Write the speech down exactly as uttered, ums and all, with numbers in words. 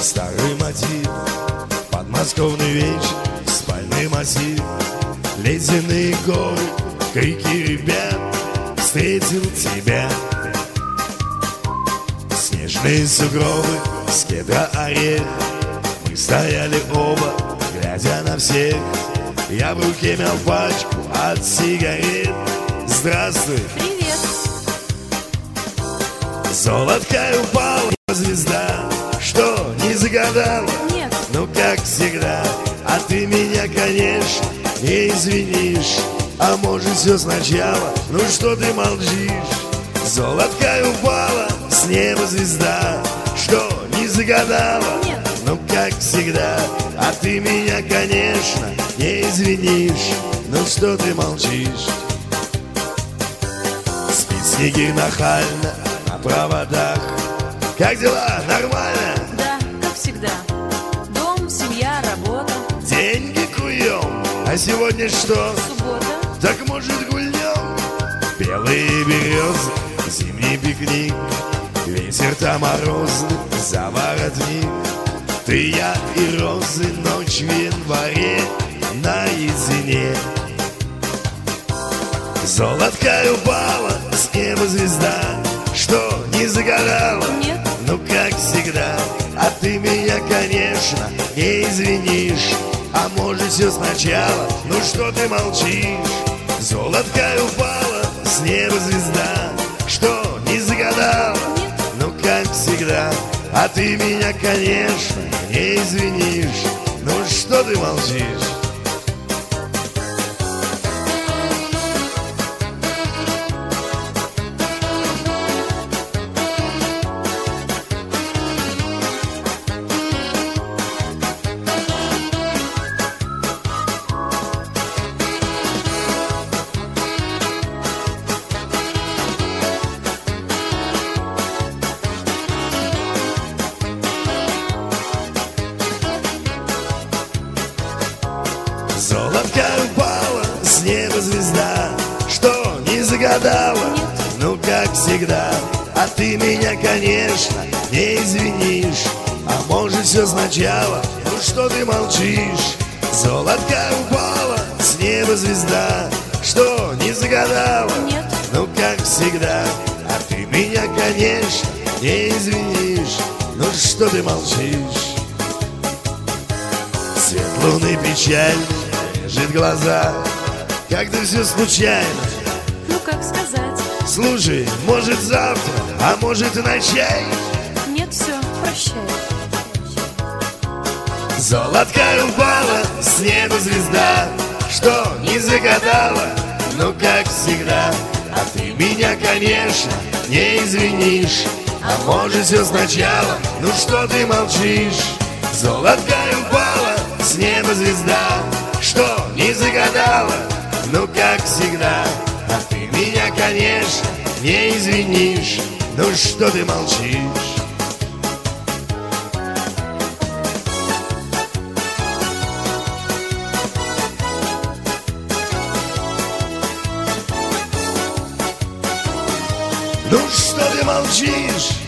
Старый мотив, подмосковный вечер, спальный массив, ледяные горы, крики ребят. Встретил тебя. Снежные сугробы с кедра орех. Мы стояли оба, глядя на всех. Я в руке мял пачку от сигарет. Здравствуй. Привет. Золоткая упала звезда. Что, не загадала? Нет. Ну как всегда. А ты меня, конечно, не извинишь. А может все сначала? Ну что ты молчишь? Золоткая упала с неба звезда. Что, не загадала? Нет. Ну как всегда. А ты меня, конечно, не извинишь. Ну что ты молчишь? Спит снегирь нахально на проводах. Как дела? Нормально? Да, как всегда. Дом, семья, работа. Деньги куем. А сегодня что? Суббота. Так может гульнем? Белые березы, зимний пикник. Ветер-то морозный, за воротник. Ты, я и розы, ночь в январе наедине. Золоткая упала с неба звезда. Что, не загадала? Нет. Ну как всегда. А ты меня, конечно, не извинишь. А может все сначала? Ну что ты молчишь? Золоткая упала с неба звезда. Что, не загадала? Нет. Ну как всегда. А ты меня, конечно, не извинишь. Ну что ты молчишь? Золоткая упала с неба звезда. Что, не загадала? Нет. Ну как всегда. А ты меня, конечно, не извинишь. А может все сначала? Ну что ты молчишь? Золоткая упала с неба звезда. Что, не загадала? Нет. Ну как всегда. А ты меня, конечно, не извинишь. Ну что ты молчишь? Свет луны печальный режет глаза. Как-то все случайно. Ну как сказать? Слушай, может завтра, а может и на чай. Нет, все, прощай. Золоткая упала с неба звезда. Что, не загадала? Ну как всегда. А ты меня, конечно, не извинишь. А может все сначала? Ну что ты молчишь? Золоткая упала с неба звезда. Что, не загадала? Ну как всегда. А ты меня, конечно, не извинишь. Ну что ты молчишь? Ну что ты молчишь?